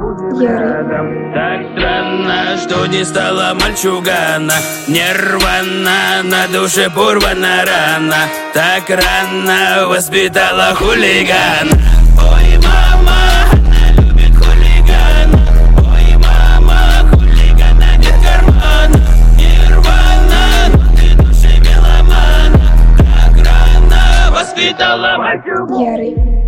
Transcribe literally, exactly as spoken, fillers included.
Ярый. Так странно, что не стала мальчугана. Нервана, на душе порвана рана. Так рано воспитала хулигана. Ой, мама, она любит хулигана. Ой, мама, хулигана нет кармана. Нирвана, внутри души меломана. Так рано воспитала мальчугана. Ярый.